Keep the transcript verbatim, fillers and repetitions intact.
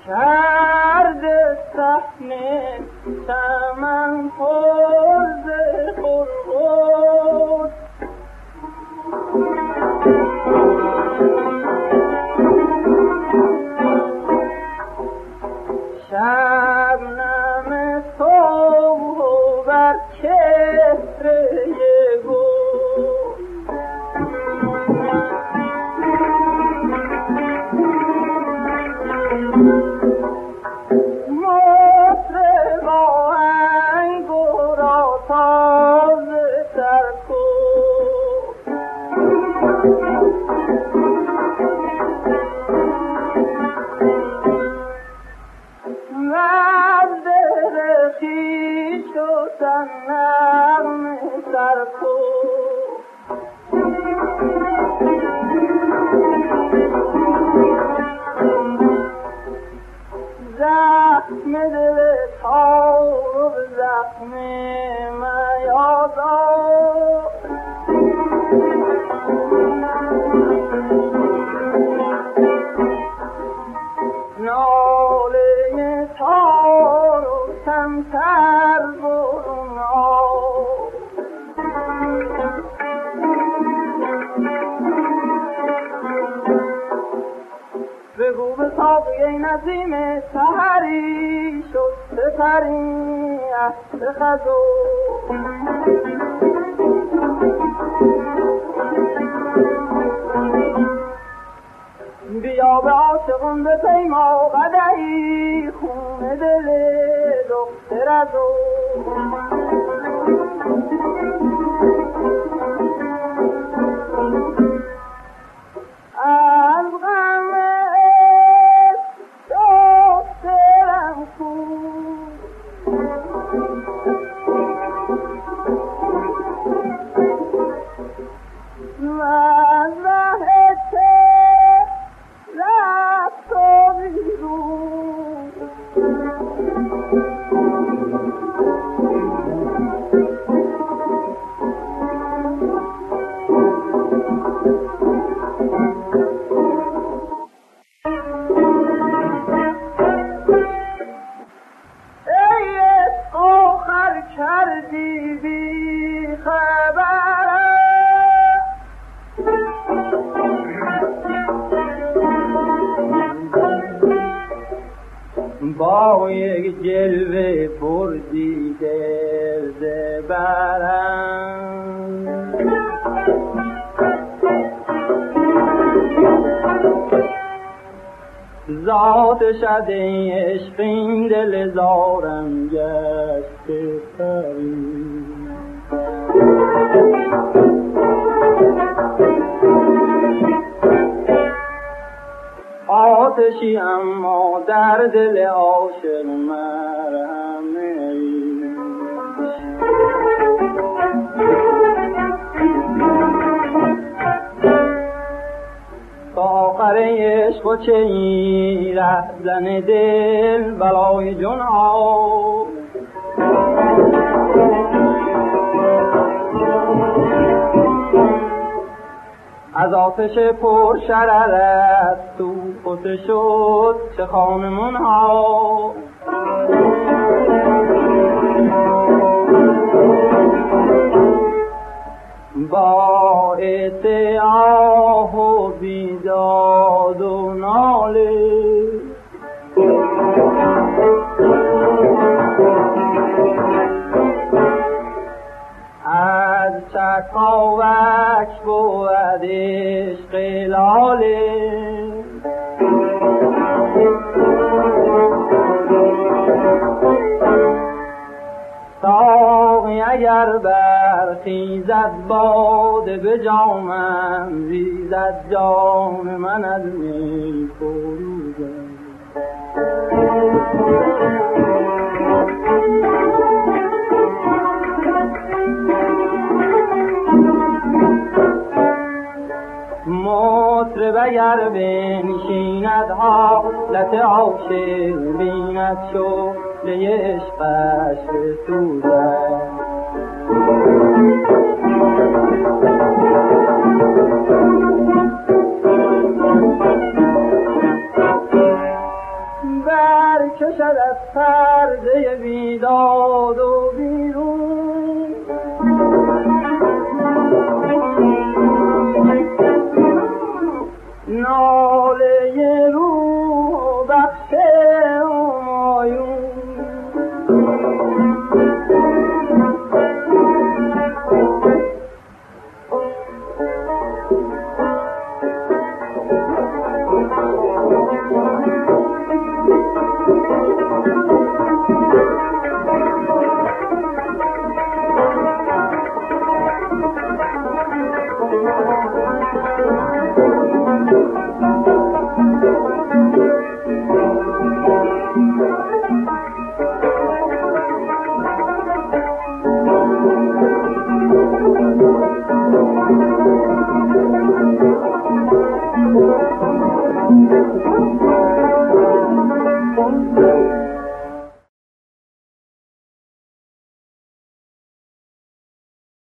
کرده صحنه چمن پر ز خرقود شبنم صبح بر چهره گل مطربا انگورا تازه تر کن وز دل خویش و تن نغمه سر کن زخم دل تار به زخم میازار ناله تار و کمتر برون آر بگو به ساقی نسیم سحری شد سپری عهد خزر بیا به عاشقان به پیما قدحی خون دل دختر ازو از غم دخترم خون و از ره رفت و بیرون ای عشق آخر کردی بی خبر با یک جلوه بردی دل برم ذات شد عشق این دل زارم گشت پری آتشی اما در دل عاشق مرهم نیست تا آخر عشق و چه این رهزن دل بلای جون ها از آتش پر شررت تو خود شد چه خانمون ها باعث آه و بیداد و ناله از چکاوک بود عشق لاله ساقی اگر برخیزد باده به جامم ریزد جام من از می فروزم مطرب اگر بنشیند حالت عاشق بیند شعله عشقش بسوزد برکشد از پرده بیداد و بیرون. ناله روح بخش همایون Thank you.